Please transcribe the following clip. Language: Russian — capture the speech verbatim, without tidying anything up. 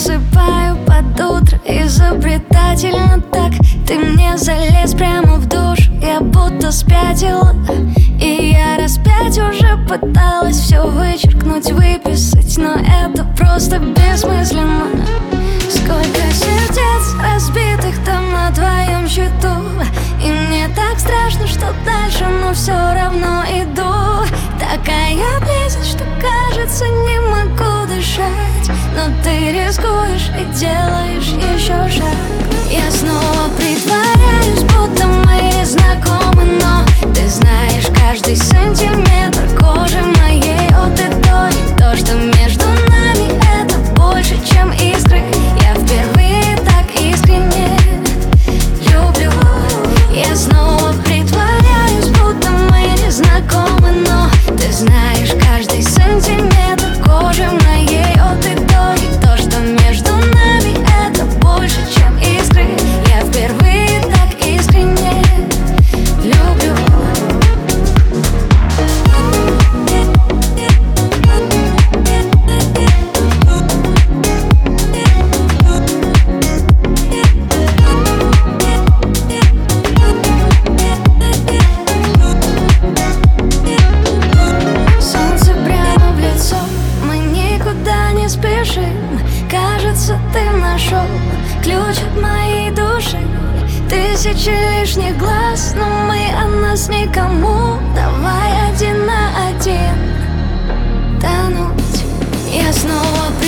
засыпаю под утро, изобретательно так. Ты мне залез прямо в душ, я будто спятила. И я раз пять уже пыталась все вычеркнуть, выписать, но это просто бессмысленно. Сколько сердец разбитых там на твоем счету, и мне так страшно, что дальше, но все равно иду. Такая близость, что кажется, не могу дышать, но ты рискуешь и делаешь еще шаг. Я снова притворяюсь, будто мы не знакомы, но ты знаешь каждый сантиметр кожи моей от и до. И то, что между нами, это больше, чем искры. Я впервые так искренне люблю. Я снова притворяюсь, будто мы не знакомы, но ты знаешь каждый сантиметр кожи моей от и до. И то, что между нами, это больше, чем искры. Я впервые так искренне люблю. Солнце прямо в лицо, мы никуда не спешим. Кажется, ты нашел ключ от моей души. Тысячи лишних глаз, но мы о нас никому. Давай один на один тонуть. Я снова